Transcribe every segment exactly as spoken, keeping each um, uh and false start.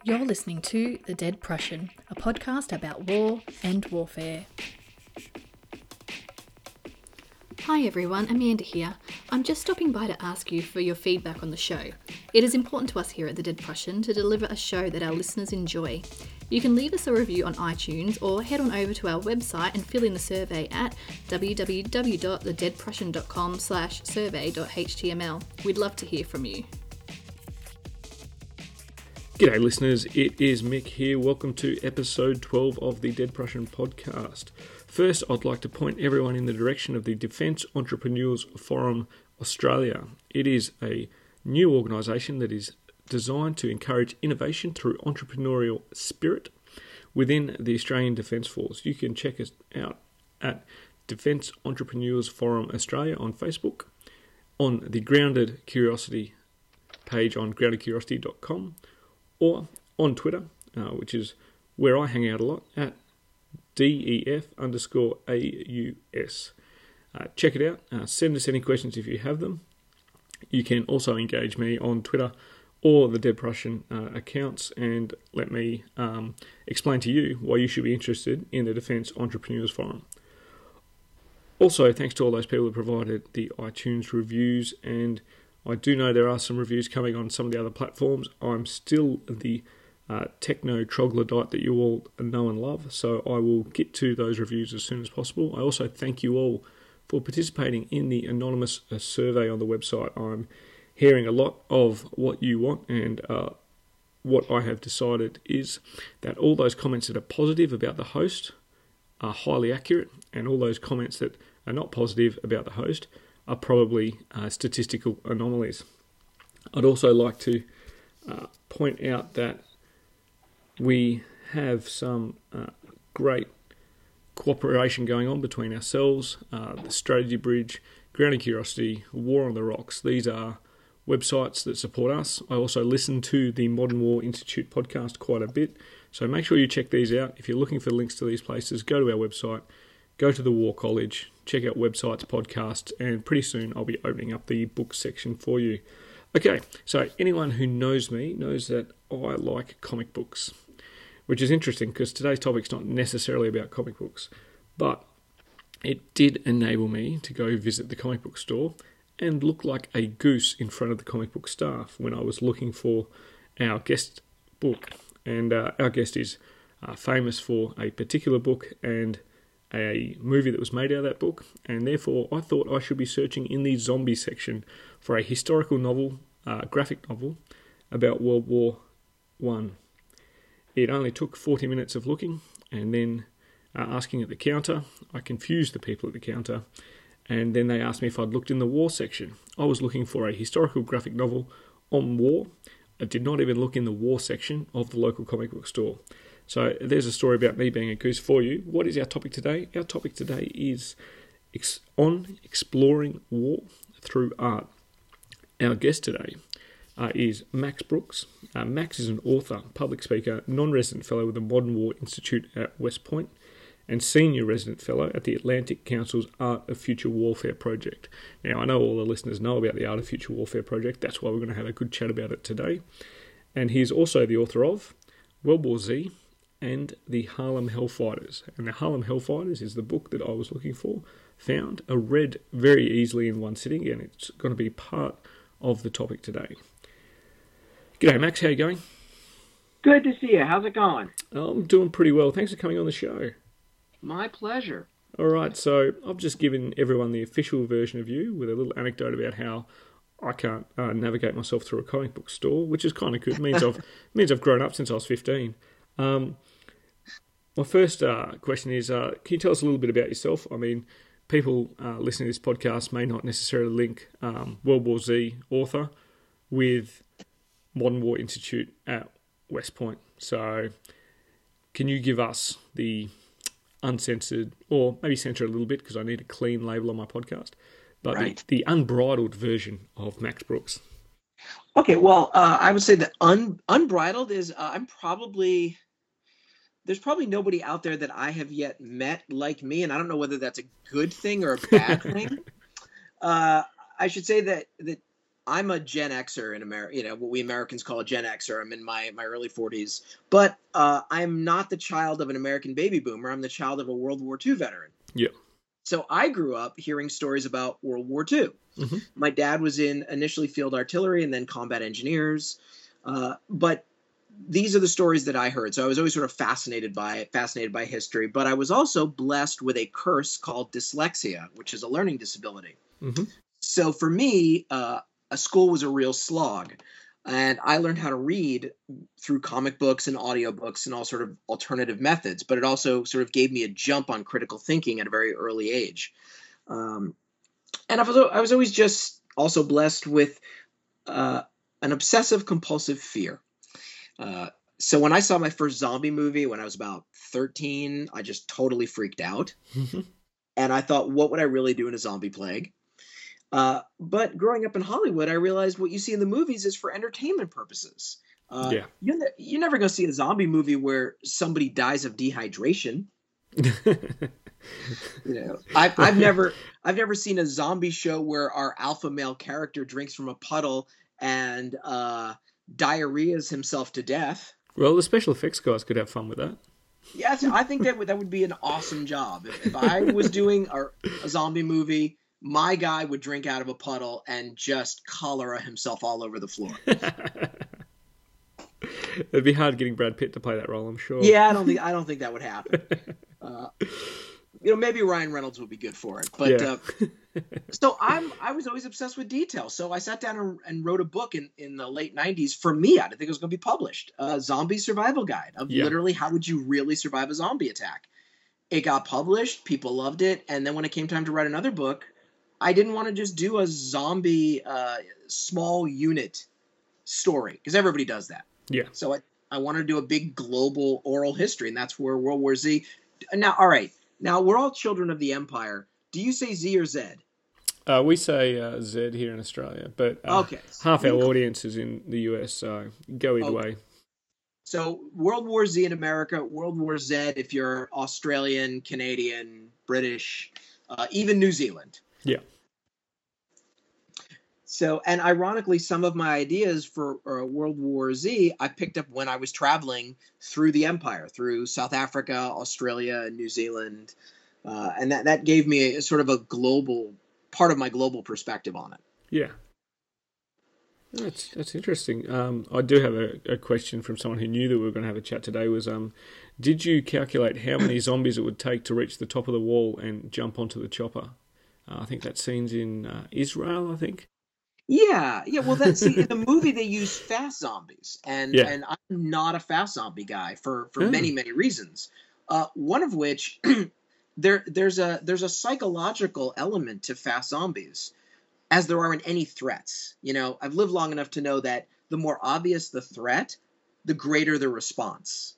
You're listening to The Dead Prussian, a podcast about war and warfare. Hi everyone, Amanda here. I'm just stopping by to ask you for your feedback on the show. It is important to us here at The Dead Prussian to deliver a show that our listeners enjoy. You can leave us a review on iTunes or head on over to our website and fill in the survey at w w w dot the dead prussian dot com slash survey dot h t m l. We'd love to hear from you. G'day listeners, it is Mick here. Welcome to episode twelve of the Dead Prussian podcast. First, I'd like to point everyone in the direction of the Defence Entrepreneurs Forum Australia. It is a new organisation that is designed to encourage innovation through entrepreneurial spirit within the Australian Defence Force. You can check us out at Defence Entrepreneurs Forum Australia on Facebook, on the Grounded Curiosity page on grounded curiosity dot com, or on Twitter, uh, which is where I hang out a lot, at D E F underscore A U S. Uh, check it out. Uh, send us any questions if you have them. You can also engage me on Twitter or the Dead Prussian uh, accounts and let me um, explain to you why you should be interested in the Defence Entrepreneurs Forum. Also, thanks to all those people who provided the iTunes reviews, and I do know there are some reviews coming on some of the other platforms. I'm still the uh, techno troglodyte that you all know and love, so I will get to those reviews as soon as possible. I also thank you all for participating in the anonymous uh, survey on the website. I'm hearing a lot of what you want, and uh, what I have decided is that all those comments that are positive about the host are highly accurate, and all those comments that are not positive about the host are probably uh, statistical anomalies. I'd also like to uh, point out that we have some uh, great cooperation going on between ourselves, uh, the Strategy Bridge, Grounded Curiosity, War on the Rocks. These are websites that support us. I also listen to the Modern War Institute podcast quite a bit, so make sure you check these out. If you're looking for links to these places, go to our website, go to the War College, check out websites, podcasts, and pretty soon I'll be opening up the book section for you. Okay, so anyone who knows me knows that I like comic books, which is interesting because today's topic's not necessarily about comic books, but it did enable me to go visit the comic book store and look like a goose in front of the comic book staff when I was looking for our guest book. And uh, our guest is uh, famous for a particular book and a movie that was made out of that book, and therefore I thought I should be searching in the zombie section for a historical novel, uh, graphic novel, about World War One. It only took forty minutes of looking, and then uh, asking at the counter. I confused the people at the counter, and then they asked me if I'd looked in the war section. I was looking for a historical graphic novel on war. I did not even look in the war section of the local comic book store. So there's a story about me being a goose for you. What is our topic today? Our topic today is ex- on exploring war through art. Our guest today uh, is Max Brooks. Uh, Max is an author, public speaker, non-resident fellow with the Modern War Institute at West Point, and senior resident fellow at the Atlantic Council's Art of Future Warfare project. Now, I know all the listeners know about the Art of Future Warfare project. That's why we're going to have a good chat about it today. And he's also the author of World War Z and the Harlem Hellfighters. And the Harlem Hellfighters is the book that I was looking for, found, uh, read very easily in one sitting, and it's going to be part of the topic today. G'day, Max. How you going? Good to see you. How's it going? I'm doing pretty well. Thanks for coming on the show. My pleasure. All right, so I've just given everyone the official version of you with a little anecdote about how I can't uh, navigate myself through a comic book store, which is kind of good. It means I've means I've grown up since I was fifteen. Um, my first uh, question is, uh, can you tell us a little bit about yourself? I mean, people uh, listening to this podcast may not necessarily link um, World War Z author with Modern War Institute at West Point. So can you give us the uncensored, or maybe censor a little bit because I need a clean label on my podcast, but right. the, the unbridled version of Max Brooks? Okay, well, uh, I would say that un, unbridled is, uh, I'm probably... There's probably nobody out there that I have yet met like me, and I don't know whether that's a good thing or a bad thing. Uh, I should say that that I'm a Gen Xer in America, you know, what we Americans call a Gen Xer. I'm in my, my early forties, but uh, I'm not the child of an American baby boomer. I'm the child of a World War two veteran. Yeah. So I grew up hearing stories about World War two. Mm-hmm. My dad was in initially field artillery and then combat engineers. Uh, but these are the stories that I heard. So I was always sort of fascinated by it, fascinated by history. But I was also blessed with a curse called dyslexia, which is a learning disability. Mm-hmm. So for me, uh, a school was a real slog. And I learned how to read through comic books and audiobooks and all sort of alternative methods. But it also sort of gave me a jump on critical thinking at a very early age. Um, and I was, I was always just also blessed with uh, an obsessive compulsive fear. Uh, so when I saw my first zombie movie when I was about thirteen, I just totally freaked out. Mm-hmm. And I thought, what would I really do in a zombie plague? Uh, but growing up in Hollywood, I realized what you see in the movies is for entertainment purposes. Uh, yeah. You're, ne- you're never going to see a zombie movie where somebody dies of dehydration. You know, I've, I've never, I've never seen a zombie show where our alpha male character drinks from a puddle and uh, diarrheas himself to death. Well, the special effects guys could have fun with that. Yes, I think that would, that would be an awesome job. If, if I was doing a, a zombie movie, my guy would drink out of a puddle and just cholera himself all over the floor. It'd be hard getting Brad Pitt to play that role, I'm sure. Yeah, I don't think I don't think that would happen. Uh, you know, maybe Ryan Reynolds would be good for it. But yeah. uh, so I'm I was always obsessed with detail. So I sat down and, and wrote a book in, in the late nineties for me. I didn't think it was going to be published. A zombie survival guide of yeah. literally how would you really survive a zombie attack. It got published. People loved it. And then when it came time to write another book, I didn't want to just do a zombie uh, small unit story because everybody does that. Yeah. So I, I wanted to do a big global oral history, and that's where World War Z. Now, all right. Now, we're all children of the Empire. Do you say Z or Z? Uh, we say uh, Z here in Australia, but uh, okay. half our audience is in the U S, so go either okay. way. So World War Z in America, World War Z if you're Australian, Canadian, British, uh, even New Zealand. Yeah. So, and ironically, some of my ideas for uh, World War Z, I picked up when I was traveling through the empire, through South Africa, Australia, New Zealand. Uh, and that, that gave me a, sort of a global, part of my global perspective on it. Yeah. That's that's interesting. Um, I do have a, a question from someone who knew that we were going to have a chat today was, um, did you calculate how many zombies it would take to reach the top of the wall and jump onto the chopper? Uh, I think that scene's in uh, Israel, I think. Yeah, yeah. Well, that see in the movie they use fast zombies, and yeah. and I'm not a fast zombie guy for for oh. many many reasons. Uh, one of which there there's a there's a psychological element to fast zombies, as there are in any threats. You know, I've lived long enough to know that the more obvious the threat, the greater the response.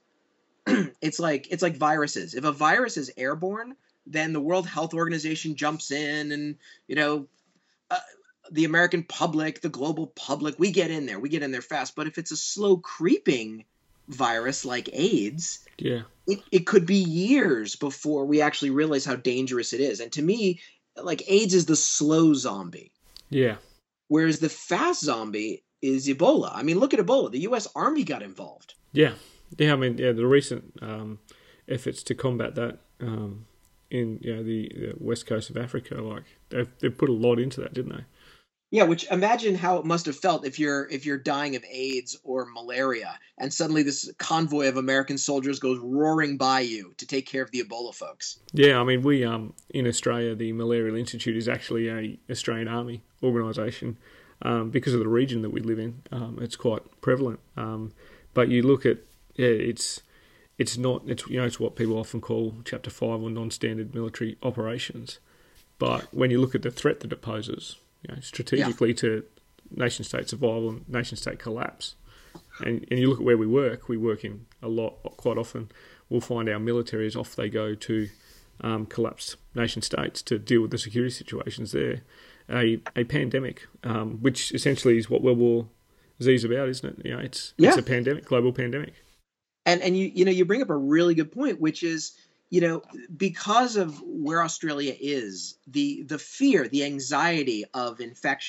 It's like it's like viruses. If a virus is airborne, then the World Health Organization jumps in, and you know. Uh, the American public, the global public, we get in there. We get in there fast. But if it's a slow creeping virus like AIDS, yeah, it, it could be years before we actually realize how dangerous it is. And to me, like AIDS is the slow zombie. Yeah. Whereas the fast zombie is Ebola. I mean, look at Ebola. The U S Army got involved. Yeah. Yeah, I mean, yeah, the recent um, efforts to combat that um, in you know, the, the west coast of Africa, like they've, they've put a lot into that, didn't they? Yeah, which imagine how it must have felt if you're if you're dying of AIDS or malaria, and suddenly this convoy of American soldiers goes roaring by you to take care of the Ebola folks. Yeah, I mean, we um in Australia, the Malarial Institute is actually a Australian Army organisation um, because of the region that we live in. Um, it's quite prevalent, um, but you look at yeah, it's it's not it's you know it's what people often call Chapter Five or non-standard military operations, but when you look at the threat that it poses. You know, strategically yeah. to nation-state survival and nation-state collapse. And and you look at where we work, we work in a lot, quite often, we'll find our military is off they go to um, collapsed nation-states to deal with the security situations there. A a pandemic, um, which essentially is what World War Z is about, isn't it? You know, it's yeah. it's a pandemic, global pandemic. And and you you know you bring up a really good point, which is you know because of where Australia is, the the fear, the anxiety of infection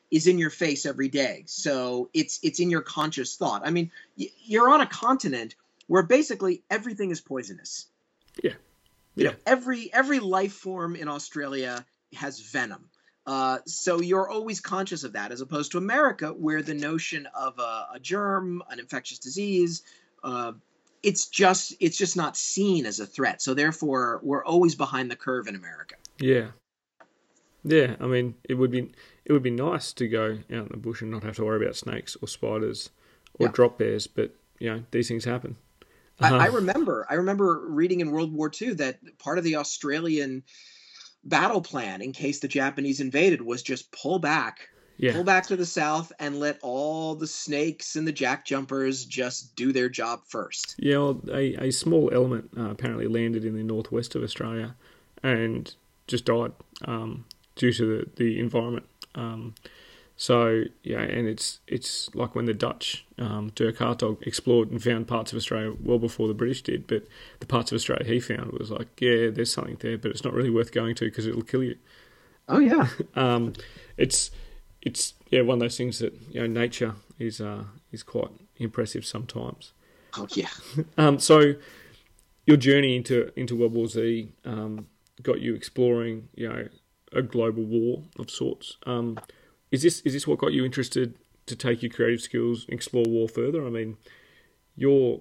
is in your face every day. So it's it's in your conscious thought. I mean, you're on a continent where basically everything is poisonous. Yeah. You Yeah. know, every every life form in Australia has venom. Uh, so you're always conscious of that, as opposed to America, where the notion of a, a germ, an infectious disease, uh, it's just it's just not seen as a threat. So therefore, we're always behind the curve in America. Yeah. Yeah. I mean, it would be it would be nice to go out in the bush and not have to worry about snakes or spiders or Yeah. drop bears, but you know, these things happen. I, I Uh, remember I remember reading in World War Two that part of the Australian battle plan in case the Japanese invaded was just pull back, yeah. pull back to the south and let all the snakes and the jack jumpers just do their job first. Yeah, well, a, a small element uh, apparently landed in the northwest of Australia and just died um, due to the, the environment. Um, so, yeah, and it's it's like when the Dutch, um, Dirk Hartog, explored and found parts of Australia well before the British did, but the parts of Australia he found was like, yeah, there's something there, but it's not really worth going to because it'll kill you. Oh, yeah. Um, it's, it's yeah, one of those things that, you know, nature is uh, is quite impressive sometimes. Oh, yeah. Um, so your journey into into World War Z um, got you exploring, you know, a global war of sorts. Um, is this is this what got you interested to take your creative skills, explore war further? I mean, you're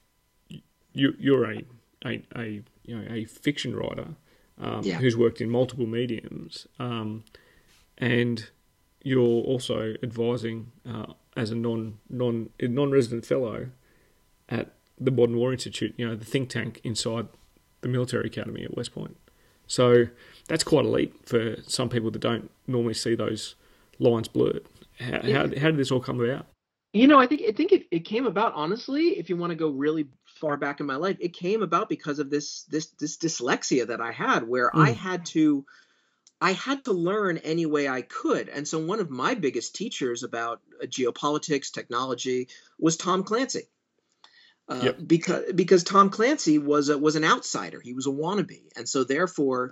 you you're a a, a you know a fiction writer um, Yeah. who's worked in multiple mediums, um, and you're also advising uh, as a non non non resident fellow at the Modern War Institute, you know, the think tank inside the military academy at West Point. So that's quite a leap for some people that don't normally see those lines blurred. How, Yeah. how, how did this all come about? You know, I think I think it, it came about, honestly, if you want to go really far back in my life, it came about because of this this this dyslexia that I had, where I Mm. had to I had to learn any way I could. And so one of my biggest teachers about uh, geopolitics, technology, was Tom Clancy. Uh, Yep. because because Tom Clancy was a, was an outsider. He was a wannabe. And so therefore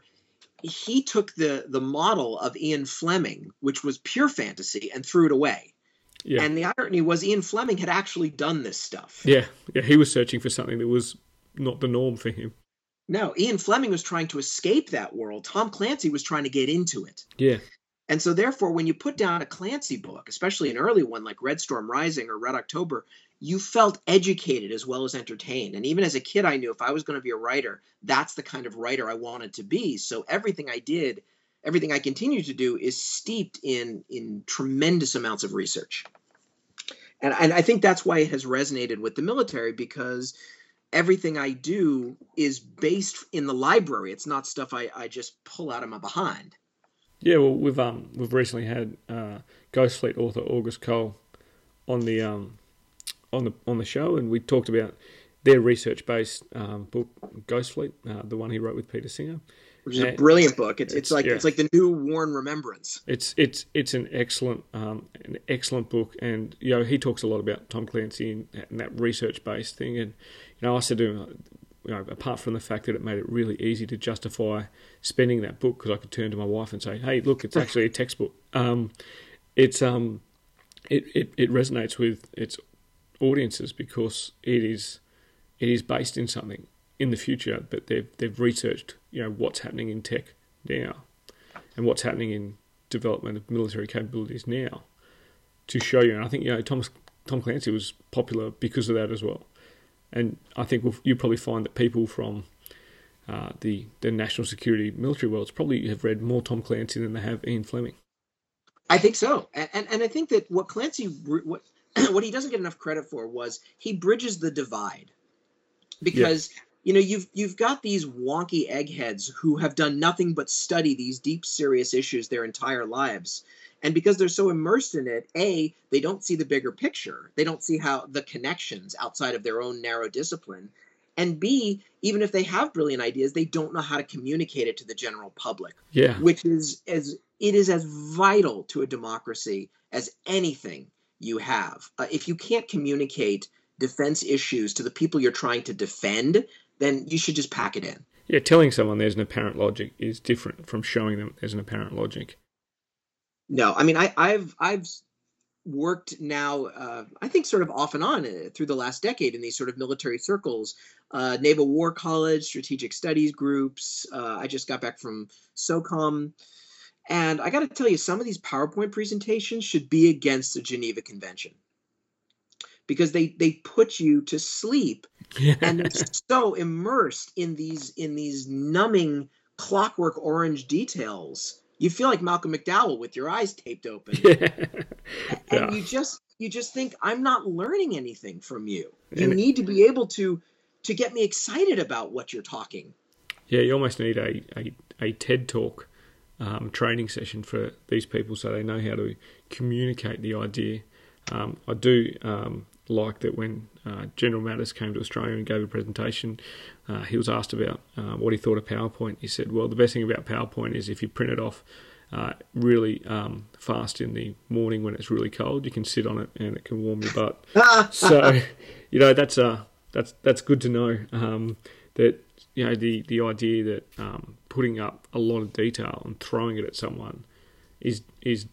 he took the the model of Ian Fleming, which was pure fantasy, and threw it away. Yeah, And the irony was Ian Fleming had actually done this stuff. yeah, yeah. He was searching for something that was not the norm for him. No, Ian Fleming was trying to escape that world. Tom Clancy was trying to get into it. Yeah, And so therefore, when you put down a Clancy book, especially an early one like Red Storm Rising or Red October, you felt educated as well as entertained. And even as a kid, I knew if I was going to be a writer, that's the kind of writer I wanted to be. So everything I did, everything I continue to do is steeped in, in tremendous amounts of research. And, and I think that's why it has resonated with the military, because everything I do is based in the library. It's not stuff I, I just pull out of my behind. yeah. Well, we've um we've recently had uh, Ghost Fleet author August Cole on the um on the on the show, and we talked about their research-based um, book Ghost Fleet, uh, the one he wrote with Peter Singer. Which is a And- brilliant book. It's, it's It's- like yeah. it's like the new Warren Remembrance. It's it's it's an excellent um, an excellent book, and you know he talks a lot about Tom Clancy and, and that research based thing. And you know I said to him, you know, apart from the fact that it made it really easy to justify spending that book, because I could turn to my wife and say, "Hey, look, it's actually a textbook." Um, it's um, it, it it resonates with its audiences because it is it is based in something in the future, but they've they've researched, you know, what's happening in tech now and what's happening in development of military capabilities now to show you. And I think, you know, Tom Tom Clancy was popular because of that as well. And I think we'll, you'll probably find that people from uh, the the national security military worlds probably have read more Tom Clancy than they have Ian Fleming. I think so, and and, and I think that what Clancy what what he doesn't get enough credit for was he bridges the divide, because you know you've you've got these wonky eggheads who have done nothing but study these deep, serious issues their entire lives. And because they're so immersed in it, A, they don't see the bigger picture. They don't see how the connections outside of their own narrow discipline. And B, even if they have brilliant ideas, they don't know how to communicate it to the general public, Yeah, which is as it is as vital to a democracy as anything you have. Uh, if you can't communicate defense issues to the people you're trying to defend, then you should just pack it in. yeah. Telling someone there's an apparent logic is different from showing them there's an apparent logic. No, I mean, I, I've I've worked now, uh, I think, sort of off and on uh, through the last decade in these sort of military circles, uh, Naval War College, strategic studies groups. Uh, I just got back from SOCOM, and I got to tell you, some of these PowerPoint presentations should be against the Geneva Convention because they they put you to sleep, and they're so immersed in these in these numbing clockwork orange details. You feel like Malcolm McDowell with your eyes taped open. Yeah. And Yeah. you just you just think, I'm not learning anything from you. You And- need to be able to to get me excited about what you're talking. Yeah, you almost need a, a, a TED Talk um, training session for these people so they know how to communicate the idea. Um, I do um, like that when uh, General Mattis came to Australia and gave a presentation, uh, he was asked about uh, what he thought of PowerPoint. He said, well, the best thing about PowerPoint is if you print it off uh, really um, fast in the morning when it's really cold, you can sit on it and it can warm your butt. So, you know, that's uh, that's that's good to know um, that, you know, the, the idea that um, putting up a lot of detail and throwing it at someone is is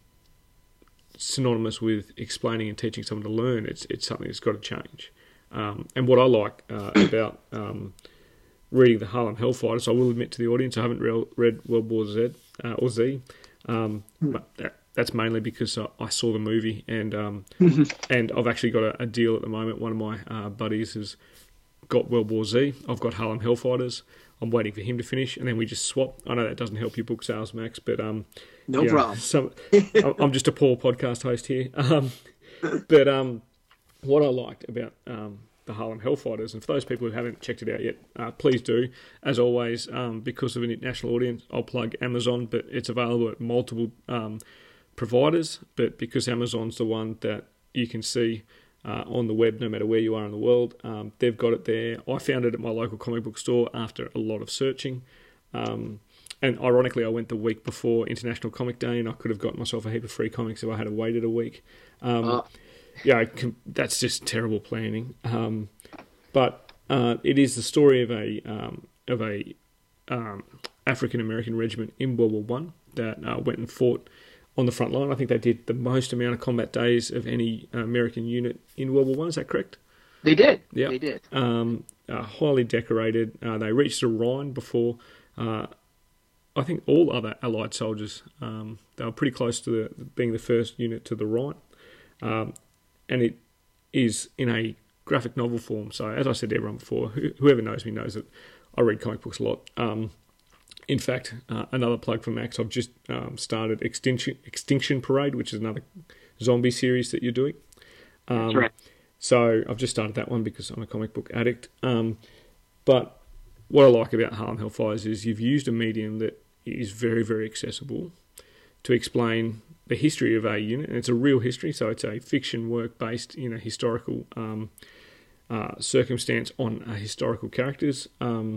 synonymous with explaining and teaching someone to learn. It's it's something that's got to change. Um, and what I like uh, about um, reading the Harlem Hellfighters, I will admit to the audience, I haven't re- read World War Z uh, or Z, um, but that, that's mainly because I, I saw the movie, and um, and I've actually got a, a deal at the moment. One of my uh, buddies has got World War Z. I've got Harlem Hellfighters. I'm waiting for him to finish, and then we just swap. I know that doesn't help your book sales, Max, but um, No you know, problem. some, I'm just a poor podcast host here. Um, but um, what I liked about um, the Harlem Hellfighters, and for those people who haven't checked it out yet, uh, please do. As always, um, because of an international audience, I'll plug Amazon, but it's available at multiple um, providers. But because Amazon's the one that you can see uh, on the web no matter where you are in the world, um, they've got it there. I found it at my local comic book store after a lot of searching. Um, and ironically, I went the week before International Comic Day, and I could have got myself a heap of free comics if I had waited a week. Um, Uh. Yeah, I can, that's just terrible planning. Um, but uh, it is the story of a um, of a um, African American regiment in World War One that uh, went and fought on the front line. I think they did the most amount of combat days of any uh, American unit in World War One. Is that correct? They did. Yeah, They did. Um, uh, highly decorated. Uh, they reached the Rhine before. Uh, I think all other Allied soldiers. Um, they were pretty close to the, being the first unit to the Rhine. Um, and it is in a graphic novel form. So, as I said to everyone before, who, whoever knows me knows that I read comic books a lot. Um, in fact, uh, another plug for Max, I've just um, started Extinction Extinction Parade, which is another zombie series that you're doing. Um, That's right. So, I've just started that one because I'm a comic book addict. Um, but what I like about Harlem Hellfighters is you've used a medium that is very, very accessible to explain the history of a unit, and it's a real history, so it's a fiction work based in a historical um, uh, circumstance on uh, historical characters, um,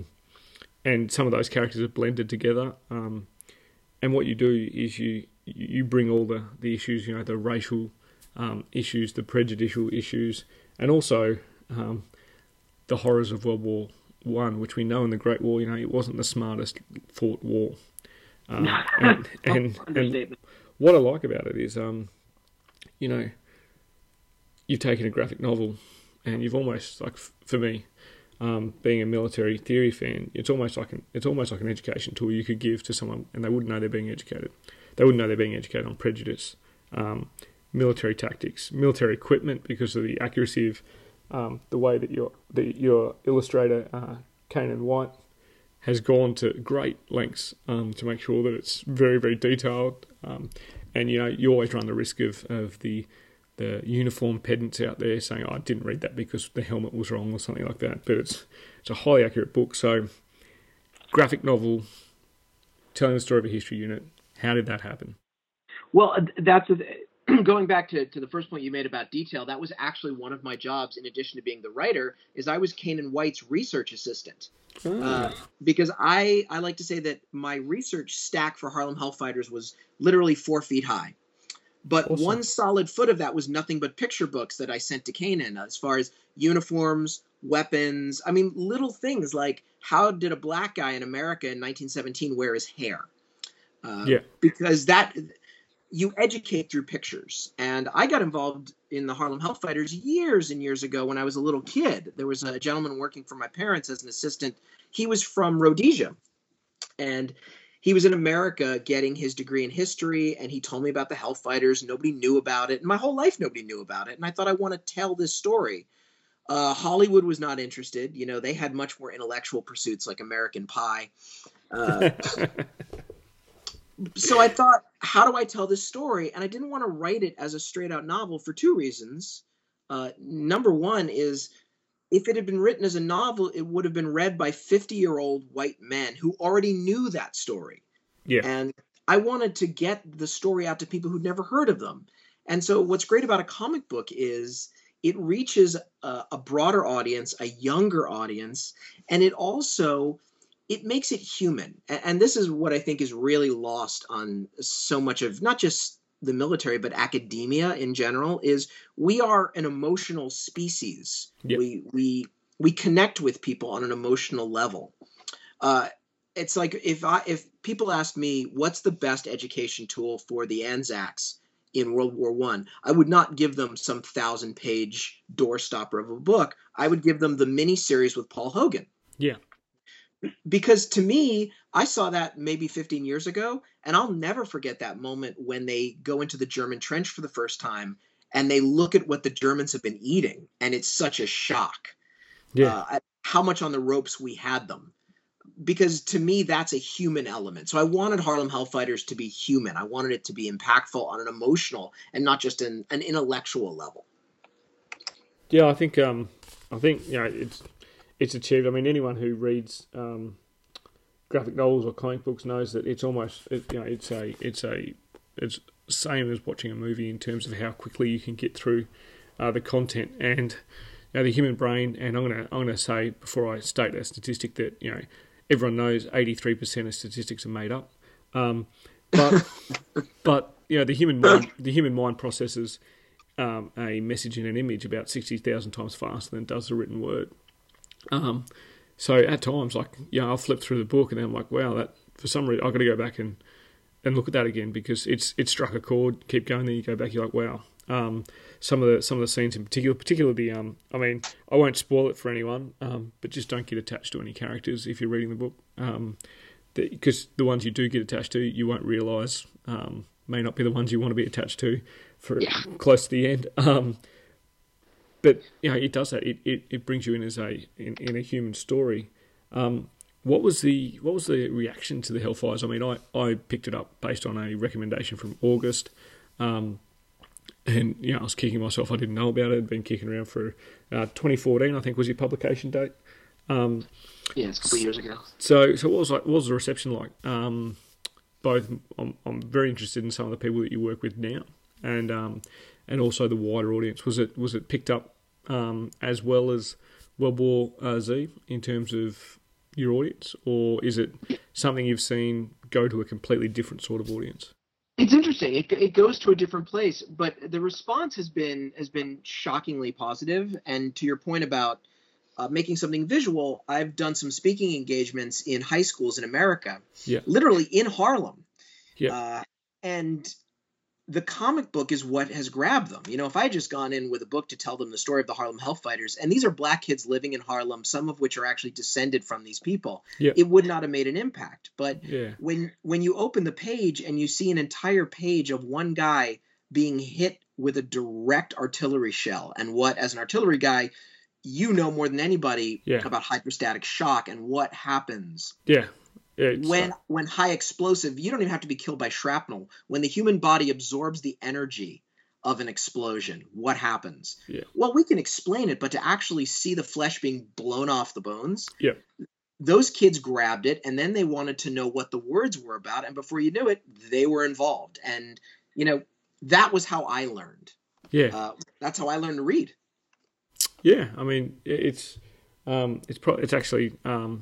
and some of those characters are blended together. Um, and what you do is you you bring all the, the issues, you know, the racial um, issues, the prejudicial issues, and also um, the horrors of World War One, which we know in the Great War, you know, it wasn't the smartest fought war. Um, and, and, and what I like about it is, um, you know, you've taken a graphic novel and you've almost, like, for me, um, being a military theory fan, it's almost like an it's almost like an education tool you could give to someone, and they wouldn't know they're being educated. They wouldn't know they're being educated on prejudice, um, military tactics, military equipment, because of the accuracy of um, the way that your the, your illustrator, uh, Kanan White, has gone to great lengths um, to make sure that it's very, very detailed. Um, and, you know, you always run the risk of, of the the uniform pedants out there saying, oh, I didn't read that because the helmet was wrong or something like that. But it's it's a highly accurate book. So, graphic novel, telling the story of a history unit, how did that happen? Well, that's a, going back to, to the first point you made about detail. That was actually one of my jobs, in addition to being the writer, is I was Kanan White's research assistant. Oh. Uh, because I, I like to say that my research stack for Harlem Hellfighters was literally four feet high. But Awesome. One solid foot of that was nothing but picture books that I sent to Kanan, as far as uniforms, weapons. I mean, little things like, how did a black guy in America in nineteen seventeen wear his hair? Uh, Yeah. Because that you educate through pictures. And I got involved in the Harlem Hellfighters years and years ago when I was a little kid. There was a gentleman working for my parents as an assistant. He was from Rhodesia, and he was in America getting his degree in history, and he told me about the Hellfighters. Nobody knew about it. And my whole life, nobody knew about it. And I thought, I want to tell this story. Uh, Hollywood was not interested. You know, they had much more intellectual pursuits like American Pie. Uh, so I thought, how do I tell this story? And I didn't want to write it as a straight out novel for two reasons. Uh, number one is, if it had been written as a novel, it would have been read by fifty-year-old white men who already knew that story. Yeah. And I wanted to get the story out to people who'd never heard of them. And so what's great about a comic book is it reaches a, a broader audience, a younger audience, and it also, it makes it human. And, and this is what I think is really lost on so much of not just the military, but academia in general, is we are an emotional species. Yep. We we we connect with people on an emotional level. Uh, it's like if I if people ask me what's the best education tool for the Anzacs in World War One, I, I would not give them some thousand page doorstopper of a book. I would give them the mini series with Paul Hogan. Yeah. Because to me, I saw that maybe fifteen years ago, and I'll never forget that moment when they go into the German trench for the first time and they look at what the Germans have been eating, and it's such a shock. Yeah. Uh, how much on the ropes we had them. Because to me, that's a human element. So I wanted Harlem Hellfighters to be human. I wanted it to be impactful on an emotional and not just an, an intellectual level. Yeah, I think um, I think you know it's. It's achieved. I mean, anyone who reads um, graphic novels or comic books knows that it's almost, it, you know, it's a, it's a, it's same as watching a movie in terms of how quickly you can get through uh, the content and you know, the human brain. And I'm gonna, I'm gonna say before I state a statistic that you know everyone knows eighty-three percent of statistics are made up. Um, but but you know the human mind, the human mind processes um, a message in an image about sixty thousand times faster than it does the written word. Um, so at times, like, yeah, I'll flip through the book and then I'm like, wow, that for some reason I've got to go back and, and look at that again because it's it struck a chord. Keep going, then you go back, you're like, wow. Um, some of the some of the scenes in particular, particularly the um, I mean, I won't spoil it for anyone, um, but just don't get attached to any characters if you're reading the book, um, because the ones you do get attached to, you won't realise um, may not be the ones you want to be attached to for yeah. close to the end. Um, But you know, it does that. It, it, it brings you in as a in, in a human story. Um, what was the what was the reaction to the Hellfires? I mean, I, I picked it up based on a recommendation from August, um, and you know, I was kicking myself. I didn't know about it. I'd been kicking around for uh, twenty fourteen. I think was your publication date. Um, yeah, it's a couple of years ago. So so what was like? What was the reception like? Um, both, I'm I'm very interested in some of the people that you work with now, and um, and also the wider audience. Was it was it picked up? Um, as well as World War uh, Z in terms of your audience, or is it something you've seen go to a completely different sort of audience? It's interesting. It it goes to a different place, but the response has been has been shockingly positive. And to your point about uh, making something visual, I've done some speaking engagements in high schools in America, yeah, literally in Harlem, yeah, uh, and the comic book is what has grabbed them. You know, if I had just gone in with a book to tell them the story of the Harlem Hellfighters, and these are black kids living in Harlem, some of which are actually descended from these people, yeah. it would not have made an impact. But yeah. when when you open the page and you see an entire page of one guy being hit with a direct artillery shell, and what, as an artillery guy, you know more than anybody yeah. about hyperstatic shock and what happens. Yeah. Yeah, when uh, when high explosive, you don't even have to be killed by shrapnel. When the human body absorbs the energy of an explosion, what happens? Yeah. Well, we can explain it, but to actually see the flesh being blown off the bones, yeah. those kids grabbed it, and then they wanted to know what the words were about, and before you knew it, they were involved. And, you know, that was how I learned. Yeah. Uh, that's how I learned to read. Yeah, I mean, it's um, it's pro- it's actually... Um,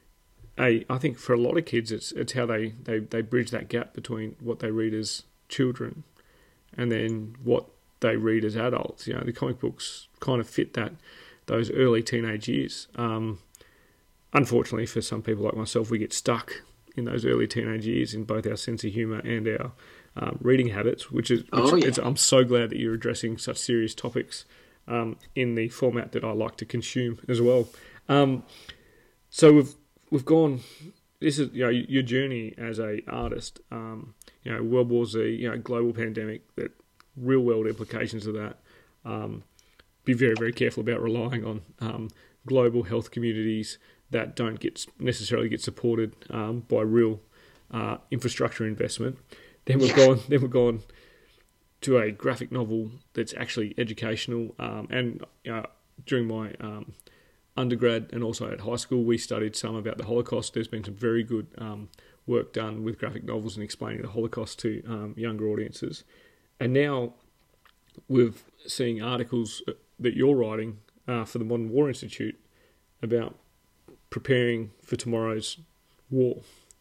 A, I think for a lot of kids, it's it's how they, they, they bridge that gap between what they read as children and then what they read as adults. You know, the comic books kind of fit that those early teenage years. Um, unfortunately, for some people like myself, we get stuck in those early teenage years in both our sense of humour and our um, reading habits, which is, which Oh, yeah. is I'm so glad that you're addressing such serious topics um, in the format that I like to consume as well. Um, so we've we've gone. This is, you know, your journey as a artist. Um, you know, World War Z, you know, global pandemic, that real world implications of that. Um, be very very careful about relying on um, global health communities that don't get necessarily get supported um, by real uh, infrastructure investment. Then we've Yeah. gone. Then we've gone to a graphic novel that's actually educational. Um, and uh, during my um, undergrad and also at high school, we studied some about the Holocaust. There's been some very good um, work done with graphic novels and explaining the Holocaust to um, younger audiences. And now we're seeing articles that you're writing uh, for the Modern War Institute about preparing for tomorrow's war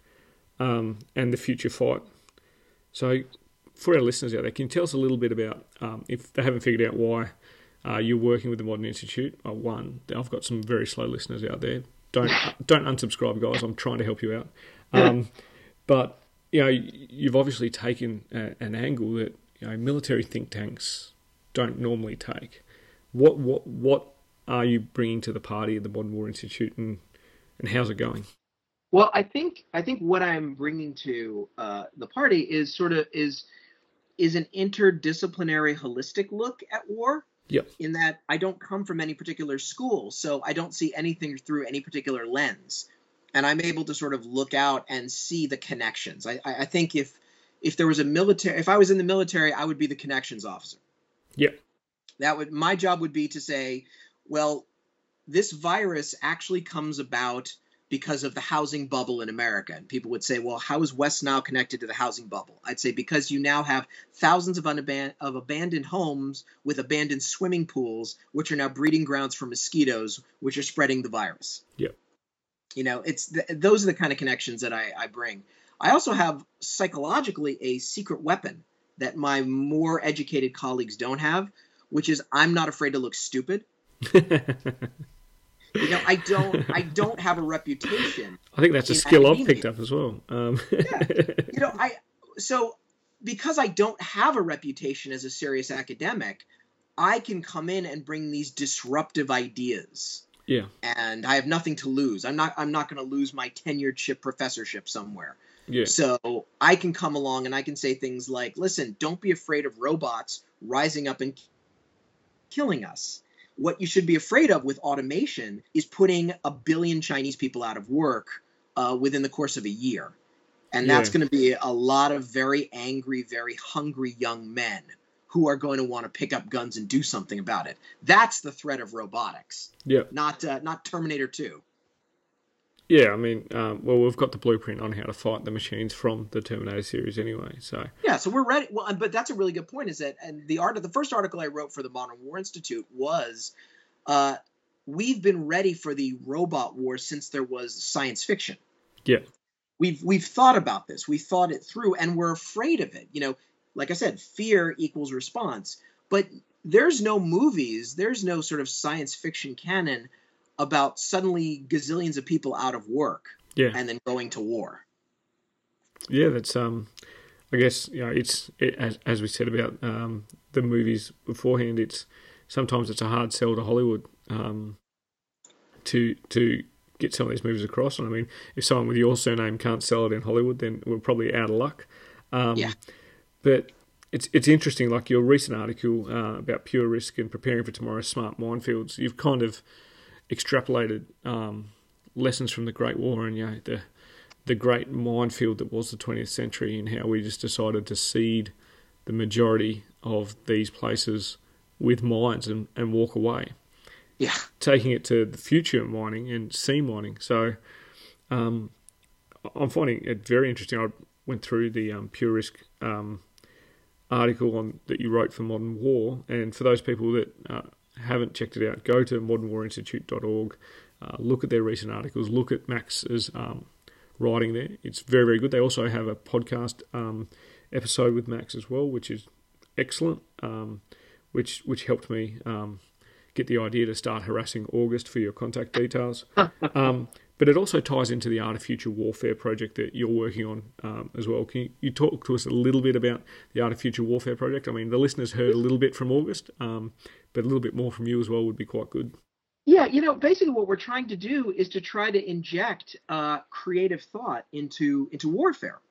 um, and the future fight. So for our listeners out there, can you tell us a little bit about, um, if they haven't figured out why uh, you're working with the Modern Institute? Uh, one, I've got some very slow listeners out there. Don't don't unsubscribe, guys. I'm trying to help you out. Um, but you know, you've obviously taken a, an angle that, you know, military think tanks don't normally take. What what what are you bringing to the party at the Modern War Institute, and and how's it going? Well, I think I think what I'm bringing to uh, the party is sort of is is an interdisciplinary, holistic look at war. Yep. In that I don't come from any particular school, so I don't see anything through any particular lens, and I'm able to sort of look out and see the connections. I, I I think if if there was a military, if I was in the military, I would be the connections officer. Yep. That would my job would be to say, well, this virus actually comes about because of the housing bubble in America. And people would say, well, how is West Nile connected to the housing bubble? I'd say because you now have thousands of, unaban- of abandoned homes with abandoned swimming pools, which are now breeding grounds for mosquitoes, which are spreading the virus. Yep. You know, it's th- those are the kind of connections that I, I bring. I also have psychologically a secret weapon that my more educated colleagues don't have, which is I'm not afraid to look stupid. You know, I don't I don't have a reputation. I think that's a in skill I've academia. picked up as well. Um, Yeah. You know, I so because I don't have a reputation as a serious academic, I can come in and bring these disruptive ideas. yeah. And I have nothing to lose. I'm not I'm not going to lose my tenureship professorship somewhere. Yeah. So I can come along and I can say things like, listen, don't be afraid of robots rising up and killing us. What you should be afraid of with automation is putting a billion Chinese people out of work uh, within the course of a year. And that's Yeah. going to be a lot of very angry, very hungry young men who are going to want to pick up guns and do something about it. That's the threat of robotics, Yeah. not uh, not Terminator two. Yeah, I mean, um, well, we've got the blueprint on how to fight the machines from the Terminator series anyway. So Yeah, so we're ready. Well, but that's a really good point. Is that and the art of the first article I wrote for the Modern War Institute was, uh, we've been ready for the robot war since there was science fiction. yeah, We've we've thought about this. We thought it through, and we're afraid of it. You know, like I said, fear equals response. But there's no movies, there's no sort of science fiction canon about suddenly gazillions of people out of work yeah, and then going to war. yeah. That's um, I guess, you know, it's it, as as we said about um the movies beforehand. It's sometimes it's a hard sell to Hollywood um to to get some of these movies across. And I mean, if someone with your surname can't sell it in Hollywood, then we're probably out of luck. Um, Yeah. But it's it's interesting, like your recent article uh, about pure risk and preparing for tomorrow's smart minefields. You've kind of extrapolated um, lessons from the Great War and, you know, the the great minefield that was the twentieth century, and how we just decided to seed the majority of these places with mines and, and walk away, Yeah. taking it to the future mining and sea mining. So um, I'm finding it very interesting. I went through the um, Pure Risk um, article on that you wrote for Modern War, and for those people that uh, haven't checked it out, go to modern war institute dot org, uh, look at their recent articles, look at Max's um, writing there. It's very, very good. They also have a podcast um, episode with Max as well, which is excellent, um, which which helped me um, get the idea to start harassing August for your contact details. um, but it also ties into the Art of Future Warfare project that you're working on um, as well. Can you, you talk to us a little bit about the Art of Future Warfare project? I mean, the listeners heard a little bit from August, um, but a little bit more from you as well would be quite good. Yeah, you know, basically what we're trying to do is to try to inject uh, creative thought into into warfare.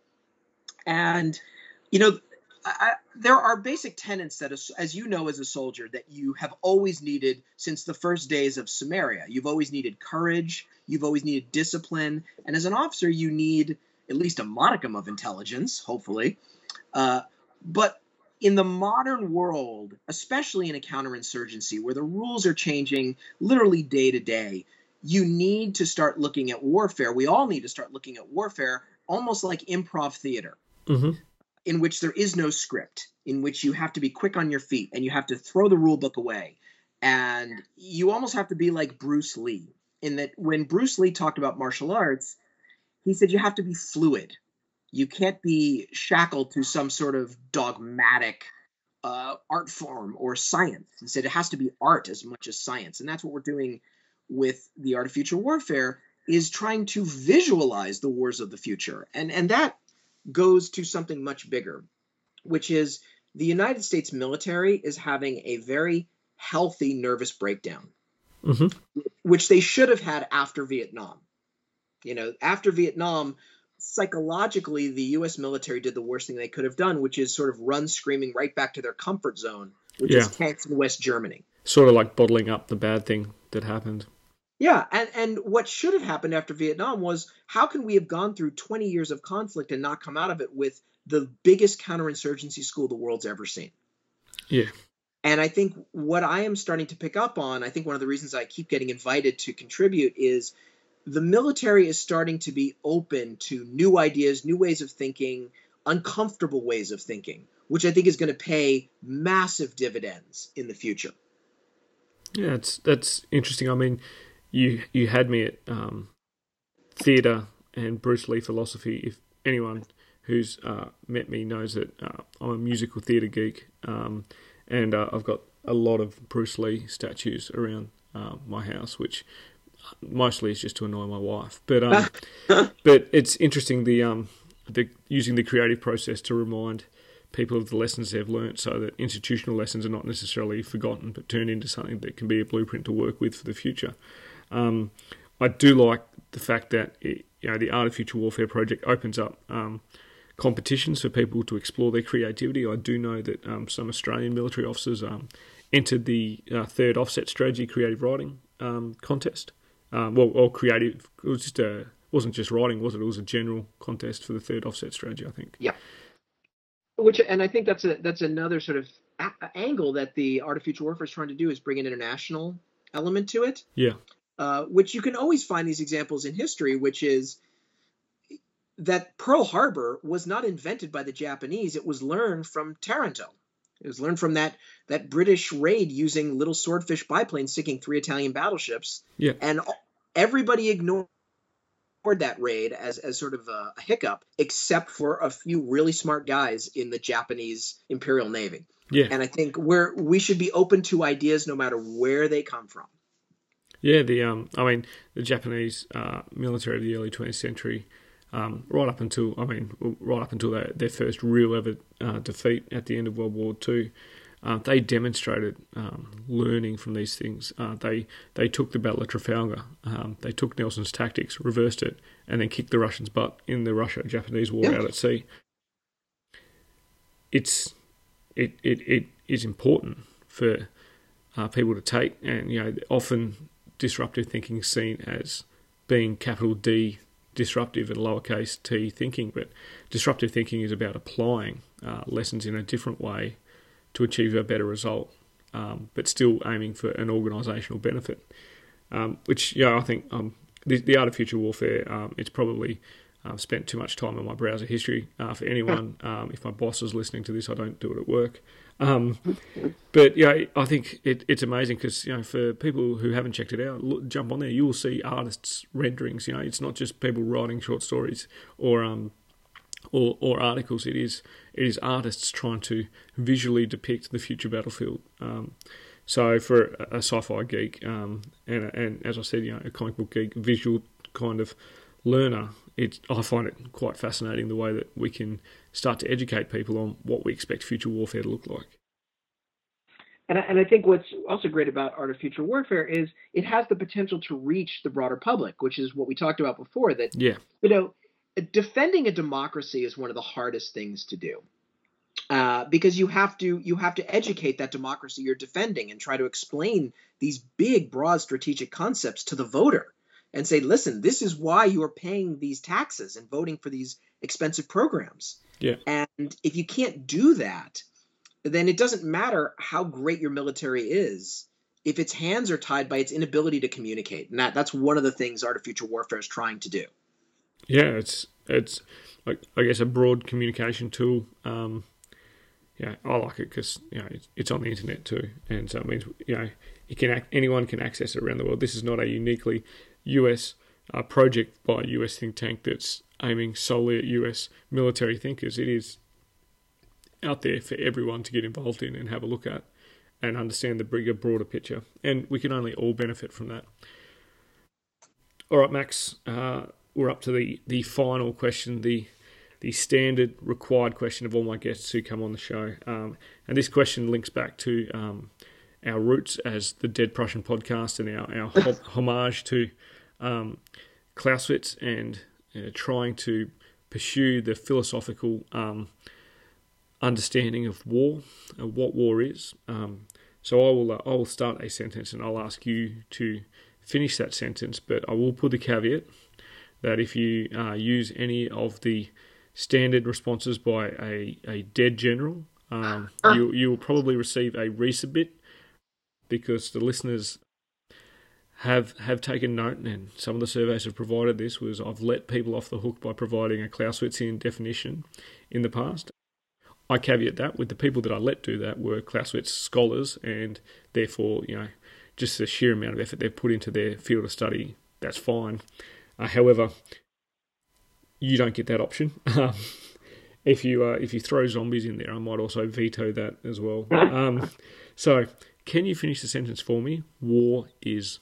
And, you know, I, there are basic tenets that, as you know, as a soldier, that you have always needed since the first days of Samaria. You've always needed courage. You've always needed discipline. And as an officer, you need at least a modicum of intelligence, hopefully. Uh, but in the modern world, especially in a counterinsurgency where the rules are changing literally day to day, you need to start looking at warfare. We all need to start looking at warfare almost like improv theater. Mm-hmm. In which there is no script, in which you have to be quick on your feet and you have to throw the rule book away. And you almost have to be like Bruce Lee, in that when Bruce Lee talked about martial arts, he said you have to be fluid. You can't be shackled to some sort of dogmatic uh, art form or science. He said it has to be art as much as science. And that's what we're doing with the Art of Future Warfare, is trying to visualize the wars of the future. And, and that goes to something much bigger, which is the United States military is having a very healthy nervous breakdown, mm-hmm. which they should have had after Vietnam. You know, after Vietnam, psychologically, the U S military did the worst thing they could have done, which is sort of run screaming right back to their comfort zone, which yeah. is tanks in West Germany. Sort of like bottling up the bad thing that happened. Yeah, and, and what should have happened after Vietnam was, how can we have gone through twenty years of conflict and not come out of it with the biggest counterinsurgency school the world's ever seen? Yeah. And I think what I am starting to pick up on, I think one of the reasons I keep getting invited to contribute is the military is starting to be open to new ideas, new ways of thinking, uncomfortable ways of thinking, which I think is going to pay massive dividends in the future. Yeah, it's, that's interesting. I mean, You you had me at um, theatre and Bruce Lee philosophy. If anyone who's uh, met me knows that uh, I'm a musical theatre geek, um, and uh, I've got a lot of Bruce Lee statues around uh, my house, which mostly is just to annoy my wife. But um, but it's interesting the um the using the creative process to remind people of the lessons they've learnt, so that institutional lessons are not necessarily forgotten, but turned into something that can be a blueprint to work with for the future. Um, I do like the fact that it, you know, the Art of Future Warfare project opens up um, competitions for people to explore their creativity. I do know that um, some Australian military officers um, entered the uh, third offset strategy creative writing um, contest. Um, well, well, creative. It was just a wasn't just writing, was it? It was a general contest for the third offset strategy, I think. Yeah. Which, and I think that's a that's another sort of a- angle that the Art of Future Warfare is trying to do, is bring an international element to it. Yeah. Uh, which you can always find these examples in history, which is that Pearl Harbor was not invented by the Japanese. It was learned from Taranto. It was learned from that that British raid using little swordfish biplanes sinking three Italian battleships. Yeah. And everybody ignored that raid as, as sort of a, a hiccup, except for a few really smart guys in the Japanese Imperial Navy. Yeah. And I think we're, we should be open to ideas no matter where they come from. Yeah, the um, I mean, the Japanese uh, military of the early twentieth century, um, right up until I mean, right up until their, their first real ever uh, defeat at the end of World War Two, uh, they demonstrated um, learning from these things. Uh, they they took the Battle of Trafalgar, um, they took Nelson's tactics, reversed it, and then kicked the Russians' butt in the Russia-Japanese war yeah. out at sea. It's it it, it is important for uh, people to take, and you know, often disruptive thinking is seen as being capital D disruptive and lowercase t thinking, but disruptive thinking is about applying uh, lessons in a different way to achieve a better result, um, but still aiming for an organisational benefit, um, which yeah, I think um, the, the Art of Future Warfare, um, it's probably uh, spent too much time on my browser history uh, for anyone. Um, if my boss is listening to this, I don't do it at work. Um, but yeah, I think it, it's amazing because, you know, for people who haven't checked it out, look, jump on there. You will see artists' renderings. You know, it's not just people writing short stories or um or or articles. It is it is artists trying to visually depict the future battlefield. Um, So for a, a sci-fi geek, um, and, and as I said, you know, a comic book geek, visual kind of learner, it, I find it quite fascinating the way that we can start to educate people on what we expect future warfare to look like. And I, and I think what's also great about Art of Future Warfare is it has the potential to reach the broader public, which is what we talked about before, that, yeah. you know, defending a democracy is one of the hardest things to do. Uh, because you have to you have to educate that democracy you're defending and try to explain these big, broad strategic concepts to the voter and say, listen, this is why you are paying these taxes and voting for these expensive programs. Yeah. And if you can't do that, then it doesn't matter how great your military is if its hands are tied by its inability to communicate. And that, that's one of the things Art of Future Warfare is trying to do. Yeah, it's it's like, I guess a broad communication tool. Um, yeah, I like it because you know it's, it's on the internet too, and so it means you know you can act, anyone can access it around the world. This is not a uniquely U S uh, project by a U S think tank that's aiming solely at U S military thinkers. It is out there for everyone to get involved in and have a look at and understand the bigger, broader picture. And we can only all benefit from that. All right, Max, uh, we're up to the, the final question, the the standard required question of all my guests who come on the show. Um, and this question links back to um, our roots as the Dead Prussian podcast and our, our homage to um, Clausewitz and uh, trying to pursue the philosophical um, understanding of war, uh, what war is. Um, so I will uh, I will start a sentence and I'll ask you to finish that sentence, but I will put the caveat that if you uh, use any of the standard responses by a, a dead general, um, you you will probably receive a resubmit because the listeners have have taken note, and some of the surveys have provided this, was I've let people off the hook by providing a Clausewitzian definition in the past. I caveat that with the people that I let do that were Clausewitz scholars, and therefore, you know, just the sheer amount of effort they've put into their field of study, that's fine. Uh, however, you don't get that option. Um, if you uh, if you throw zombies in there, I might also veto that as well. Um, so, can you finish the sentence for me? War is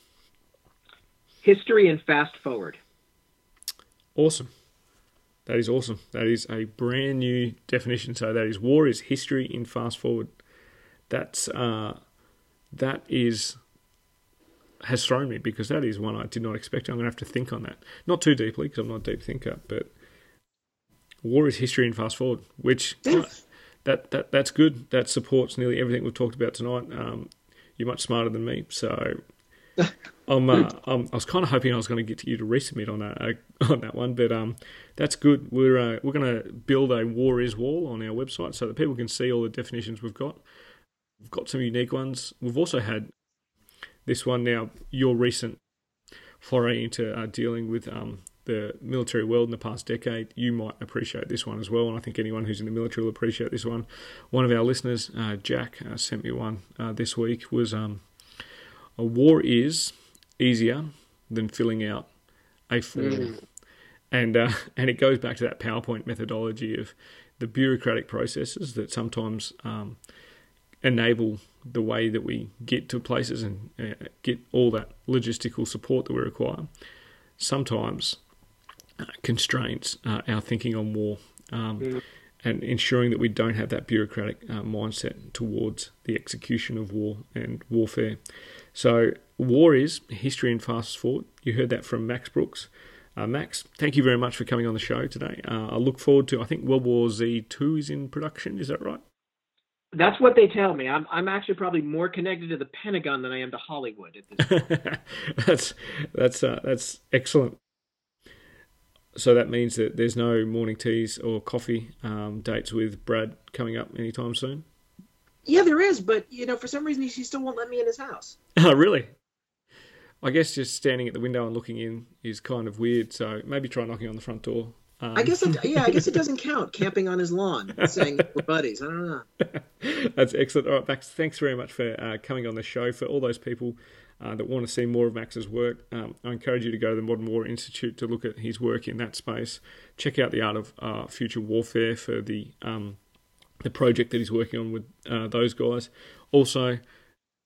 history and fast forward. Awesome. That is awesome. That is a brand new definition. So that is war is history in fast forward. That's uh, that is has thrown me because that is one I did not expect. I'm going to have to think on that. Not too deeply because I'm not a deep thinker, but war is history in fast forward, which uh, that that that's good. That supports nearly everything we've talked about tonight. Um, you're much smarter than me, so I'm, uh, I'm. I was kind of hoping I was going to get you to resubmit on that uh, on that one, but um, that's good. We're uh, we're going to build a war is wall on our website so that people can see all the definitions we've got. We've got some unique ones. We've also had this one now, your recent foray into uh, dealing with um, the military world in the past decade. You might appreciate this one as well, and I think anyone who's in the military will appreciate this one. One of our listeners, uh, Jack, uh, sent me one uh, this week, was um, a war is easier than filling out a form. Mm. And, uh, and it goes back to that PowerPoint methodology of the bureaucratic processes that sometimes um, enable the way that we get to places and uh, get all that logistical support that we require, sometimes uh, constrains uh, our thinking on war um, mm. and ensuring that we don't have that bureaucratic uh, mindset towards the execution of war and warfare. So war is history and fast forward. You heard that from Max Brooks. Uh, Max, thank you very much for coming on the show today. Uh, I look forward to, I think World War Z two is in production, is that right? That's what they tell me. I'm I'm actually probably more connected to the Pentagon than I am to Hollywood at this point. that's that's uh, that's excellent. So that means that there's no morning teas or coffee um, dates with Brad coming up anytime soon? Yeah, there is, but you know, for some reason he still won't let me in his house. Oh, really? I guess just standing at the window and looking in is kind of weird. So maybe try knocking on the front door. Um, I guess, it, yeah, I guess it doesn't count. Camping on his lawn, saying we're buddies. I don't know. That's excellent. All right, Max, thanks very much for uh, coming on the show. For all those people uh, that want to see more of Max's work, um, I encourage you to go to the Modern War Institute to look at his work in that space. Check out the Art of uh, Future Warfare for the um, the project that he's working on with uh, those guys. Also,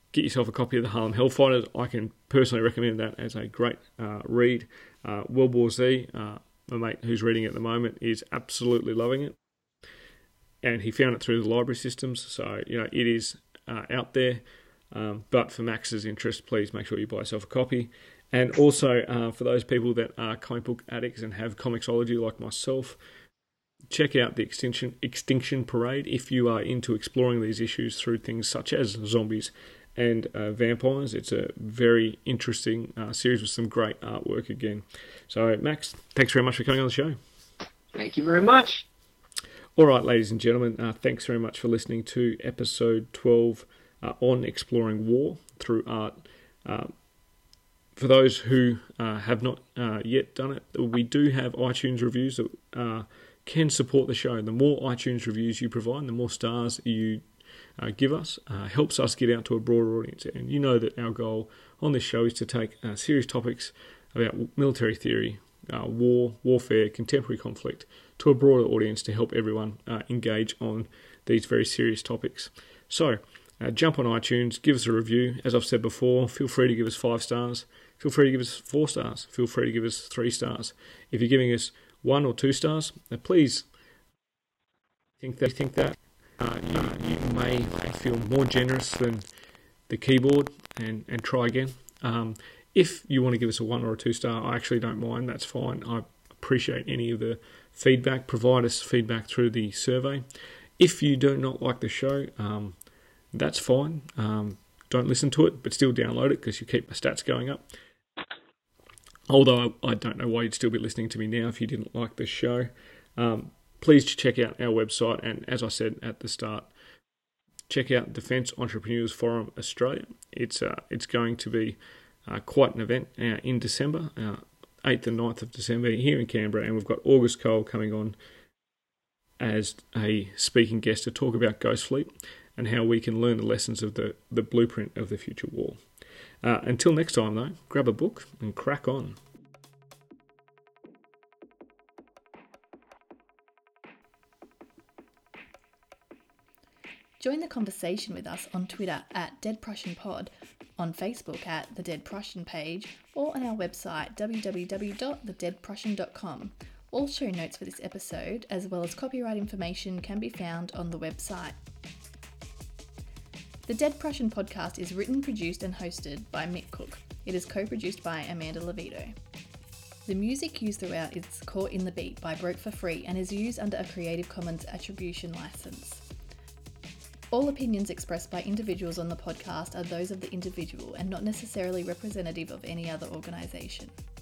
get yourself a copy of The Harlem Hellfighters. I can personally recommend that as a great uh, read. Uh, World War Z, uh, my mate who's reading it at the moment, is absolutely loving it. And he found it through the library systems, so you know it is uh, out there. Um, but for Max's interest, please make sure you buy yourself a copy. And also, uh, for those people that are comic book addicts and have Comixology like myself, check out the Extinction Extinction Parade if you are into exploring these issues through things such as zombies and uh, vampires. It's a very interesting uh, series with some great artwork again. So, Max, thanks very much for coming on the show. Thank you very much. All right, ladies and gentlemen, uh, thanks very much for listening to episode twelve uh, on exploring war through art. Uh, for those who uh, have not uh, yet done it, we do have iTunes reviews that uh, can support the show. The more iTunes reviews you provide, the more stars you uh, give us, uh, helps us get out to a broader audience. And you know that our goal on this show is to take uh, serious topics about military theory, uh, war, warfare, contemporary conflict, to a broader audience to help everyone uh, engage on these very serious topics. So, uh, jump on iTunes, give us a review. As I've said before, feel free to give us five stars. Feel free to give us four stars. Feel free to give us three stars. If you're giving us one or two stars, uh, please think that, think that uh, you, you may feel more generous than the keyboard and, and try again. Um, if you want to give us a one or a two star, I actually don't mind. That's fine. I appreciate any of the feedback. Provide us feedback through the survey. If you do not like the show, um, that's fine. Um, don't listen to it, but still download it because you keep my stats going up. Although I, I don't know why you'd still be listening to me now if you didn't like the show. Um, please check out our website, and as I said at the start, check out Defence Entrepreneurs Forum Australia. It's uh, it's going to be uh, quite an event uh, in December, uh, eighth and ninth of December here in Canberra, and we've got August Cole coming on as a speaking guest to talk about Ghost Fleet and how we can learn the lessons of the, the blueprint of the future war. Uh, until next time, though, grab a book and crack on. Join the conversation with us on Twitter at Dead Prussian Pod, on Facebook at The Dead Prussian page, or on our website w w w dot the dead prussian dot com. All show notes for this episode, as well as copyright information, can be found on the website. The Dead Prussian podcast is written, produced and hosted by Mick Cook. It is co-produced by Amanda Levito. The music used throughout is Caught in the Beat by Broke for Free and is used under a Creative Commons Attribution license. All opinions expressed by individuals on the podcast are those of the individual and not necessarily representative of any other organisation.